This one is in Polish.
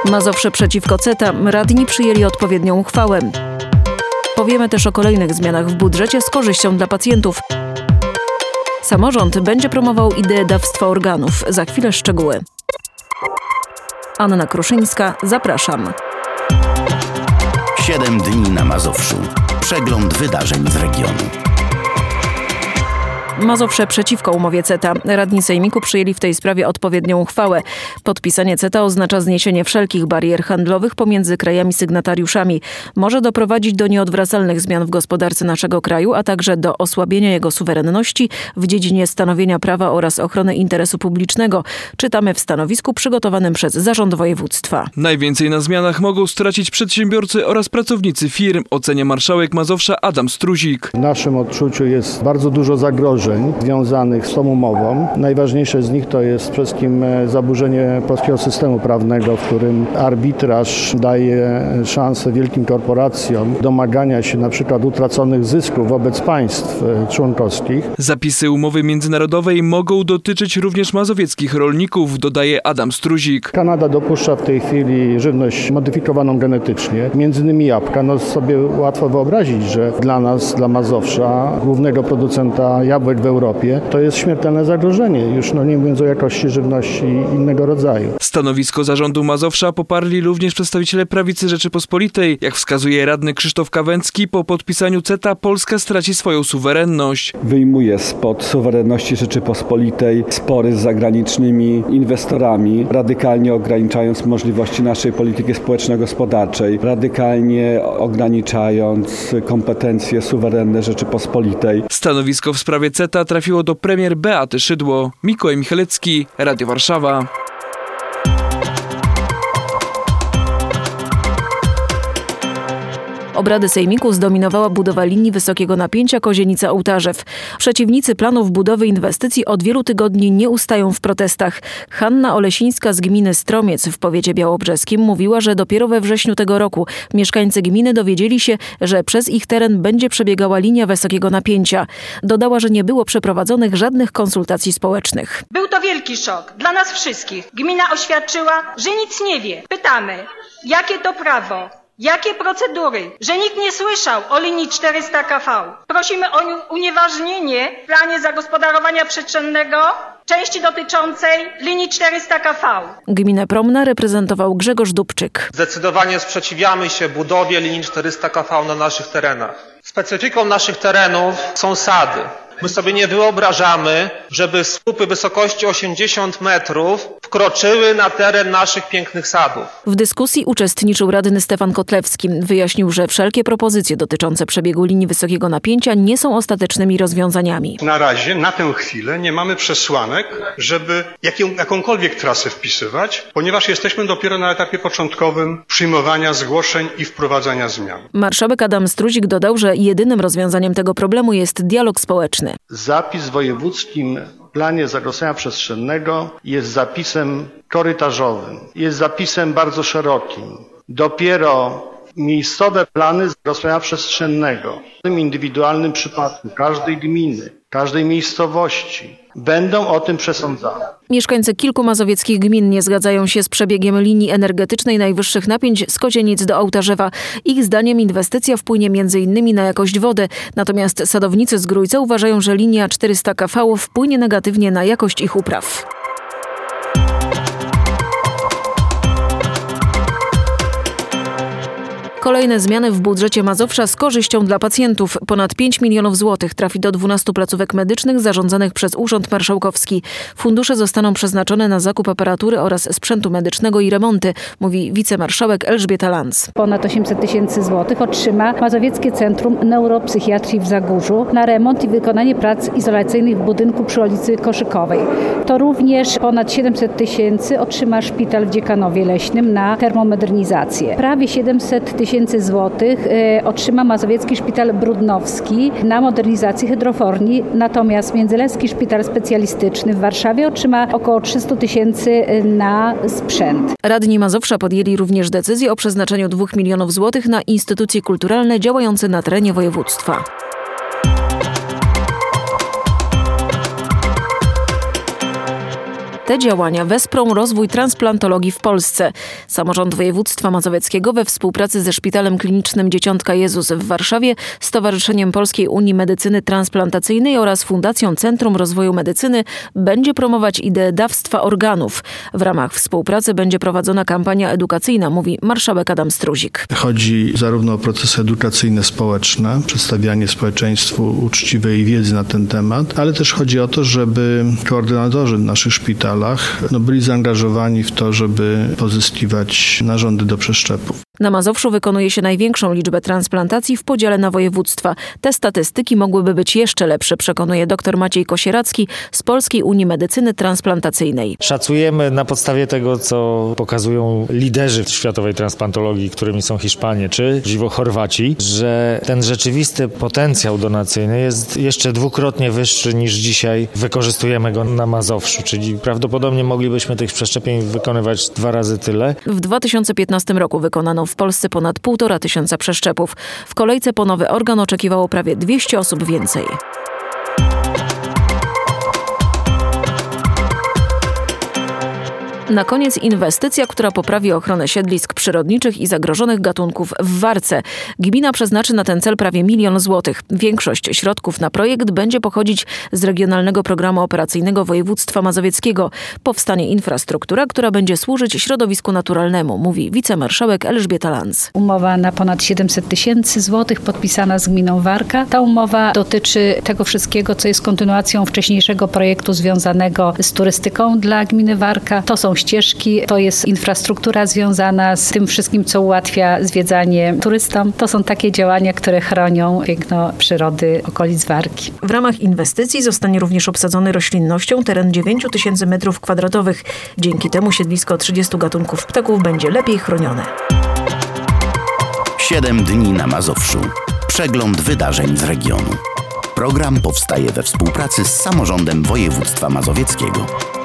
Mazowsze przeciwko CETA. Radni przyjęli odpowiednią uchwałę. Powiemy też o kolejnych zmianach w budżecie z korzyścią dla pacjentów. Samorząd będzie promował ideę dawstwa organów. Za chwilę szczegóły. Anna Kruszyńska, zapraszam. 7 dni na Mazowszu. Przegląd wydarzeń z regionu. Mazowsze przeciwko umowie CETA. Radni Sejmiku przyjęli w tej sprawie odpowiednią uchwałę. Podpisanie CETA oznacza zniesienie wszelkich barier handlowych pomiędzy krajami sygnatariuszami. Może doprowadzić do nieodwracalnych zmian w gospodarce naszego kraju, a także do osłabienia jego suwerenności w dziedzinie stanowienia prawa oraz ochrony interesu publicznego. Czytamy w stanowisku przygotowanym przez Zarząd Województwa. Najwięcej na zmianach mogą stracić przedsiębiorcy oraz pracownicy firm, ocenia marszałek Mazowsza Adam Struzik. W naszym odczuciu jest bardzo dużo zagrożeń związanych z tą umową. Najważniejsze z nich to jest przede wszystkim zaburzenie polskiego systemu prawnego, w którym arbitraż daje szansę wielkim korporacjom domagania się na przykład utraconych zysków wobec państw członkowskich. Zapisy umowy międzynarodowej mogą dotyczyć również mazowieckich rolników, dodaje Adam Struzik. Kanada dopuszcza w tej chwili żywność modyfikowaną genetycznie, między innymi jabłka. No sobie łatwo wyobrazić, że dla nas, dla Mazowsza, głównego producenta jabłek w Europie, to jest śmiertelne zagrożenie, już nie mówiąc o jakości żywności innego rodzaju. Stanowisko Zarządu Mazowsza poparli również przedstawiciele Prawicy Rzeczypospolitej. Jak wskazuje radny Krzysztof Kawęcki, po podpisaniu CETA Polska straci swoją suwerenność. Wyjmuje spod suwerenności Rzeczypospolitej spory z zagranicznymi inwestorami, radykalnie ograniczając możliwości naszej polityki społeczno-gospodarczej, radykalnie ograniczając kompetencje suwerenne Rzeczypospolitej. Stanowisko w sprawie CETA trafiło do premier Beaty Szydło. Mikołaj Michalecki, Radio Warszawa. Obrady Sejmiku zdominowała budowa linii wysokiego napięcia Kozienica-Ołtarzew. Przeciwnicy planów budowy inwestycji od wielu tygodni nie ustają w protestach. Hanna Olesińska z gminy Stromiec w powiecie białobrzeskim mówiła, że dopiero we wrześniu tego roku mieszkańcy gminy dowiedzieli się, że przez ich teren będzie przebiegała linia wysokiego napięcia. Dodała, że nie było przeprowadzonych żadnych konsultacji społecznych. Był to wielki szok dla nas wszystkich. Gmina oświadczyła, że nic nie wie. Pytamy, jakie to prawo? Jakie procedury? Że nikt nie słyszał o linii 400 kV. Prosimy o unieważnienie w planie zagospodarowania przestrzennego części dotyczącej linii 400 kV. Gminę Promna reprezentował Grzegorz Dubczyk. Zdecydowanie sprzeciwiamy się budowie linii 400 kV na naszych terenach. Specyfiką naszych terenów są sady. My sobie nie wyobrażamy, żeby słupy wysokości 80 metrów wkroczyły na teren naszych pięknych sadów. W dyskusji uczestniczył radny Stefan Kotlewski. Wyjaśnił, że wszelkie propozycje dotyczące przebiegu linii wysokiego napięcia nie są ostatecznymi rozwiązaniami. Na razie, na tę chwilę nie mamy przesłanek, żeby jakąkolwiek trasę wpisywać, ponieważ jesteśmy dopiero na etapie początkowym przyjmowania zgłoszeń i wprowadzania zmian. Marszałek Adam Struzik dodał, że jedynym rozwiązaniem tego problemu jest dialog społeczny. Zapis w wojewódzkim planie zagospodarowania przestrzennego jest zapisem korytarzowym, jest zapisem bardzo szerokim. Dopiero miejscowe plany zagospodarowania przestrzennego w tym indywidualnym przypadku każdej gminy, każdej miejscowości będą o tym przesądzane. Mieszkańcy kilku mazowieckich gmin nie zgadzają się z przebiegiem linii energetycznej najwyższych napięć z Kozienic do Ołtarzewa. Ich zdaniem inwestycja wpłynie m.in. na jakość wody, natomiast sadownicy z Grójca uważają, że linia 400 kV wpłynie negatywnie na jakość ich upraw. Kolejne zmiany w budżecie Mazowsza z korzyścią dla pacjentów. Ponad 5 milionów złotych trafi do 12 placówek medycznych zarządzanych przez Urząd Marszałkowski. Fundusze zostaną przeznaczone na zakup aparatury oraz sprzętu medycznego i remonty, mówi wicemarszałek Elżbieta Lanz. Ponad 800 tysięcy złotych otrzyma Mazowieckie Centrum Neuropsychiatrii w Zagórzu na remont i wykonanie prac izolacyjnych w budynku przy ulicy Koszykowej. To również ponad 700 tysięcy otrzyma szpital w Dziekanowie Leśnym na termomodernizację. Prawie 700 tysięcy złotych otrzyma Mazowiecki Szpital Brudnowski na modernizację hydroforni, natomiast Międzyleski Szpital Specjalistyczny w Warszawie otrzyma około 300 tysięcy na sprzęt. Radni Mazowsza podjęli również decyzję o przeznaczeniu 2 milionów złotych na instytucje kulturalne działające na terenie województwa. Te działania wesprą rozwój transplantologii w Polsce. Samorząd województwa mazowieckiego we współpracy ze Szpitalem Klinicznym Dzieciątka Jezus w Warszawie, Stowarzyszeniem Polskiej Unii Medycyny Transplantacyjnej oraz Fundacją Centrum Rozwoju Medycyny będzie promować ideę dawstwa organów. W ramach współpracy będzie prowadzona kampania edukacyjna, mówi marszałek Adam Struzik. Chodzi zarówno o procesy edukacyjne, społeczne, przedstawianie społeczeństwu uczciwej wiedzy na ten temat, ale też chodzi o to, żeby koordynatorzy w naszych szpitalach byli zaangażowani w to, żeby pozyskiwać narządy do przeszczepów. Na Mazowszu wykonuje się największą liczbę transplantacji w podziale na województwa. Te statystyki mogłyby być jeszcze lepsze, przekonuje dr Maciej Kosieracki z Polskiej Unii Medycyny Transplantacyjnej. Szacujemy na podstawie tego, co pokazują liderzy światowej transplantologii, którymi są Hiszpanie czy dziwo Chorwaci, że ten rzeczywisty potencjał donacyjny jest jeszcze dwukrotnie wyższy niż dzisiaj wykorzystujemy go na Mazowszu, czyli prawdopodobnie moglibyśmy tych przeszczepień wykonywać 2 razy tyle. W 2015 roku wykonano w Polsce ponad 1500 przeszczepów. W kolejce po nowy organ oczekiwało prawie 200 osób więcej. Na koniec inwestycja, która poprawi ochronę siedlisk przyrodniczych i zagrożonych gatunków w Warce. Gmina przeznaczy na ten cel prawie 1 000 000 złotych. Większość środków na projekt będzie pochodzić z Regionalnego Programu Operacyjnego Województwa Mazowieckiego. Powstanie infrastruktura, która będzie służyć środowisku naturalnemu, mówi wicemarszałek Elżbieta Lanz. Umowa na ponad 700 000 złotych podpisana z gminą Warka. Ta umowa dotyczy tego wszystkiego, co jest kontynuacją wcześniejszego projektu związanego z turystyką dla gminy Warka. To są ścieżki, to jest infrastruktura związana z tym wszystkim, co ułatwia zwiedzanie turystom. To są takie działania, które chronią piękno przyrody okolic Warki. W ramach inwestycji zostanie również obsadzony roślinnością teren 9000 m2. Dzięki temu siedlisko 30 gatunków ptaków będzie lepiej chronione. 7 dni na Mazowszu. Przegląd wydarzeń z regionu. Program powstaje we współpracy z Samorządem Województwa Mazowieckiego.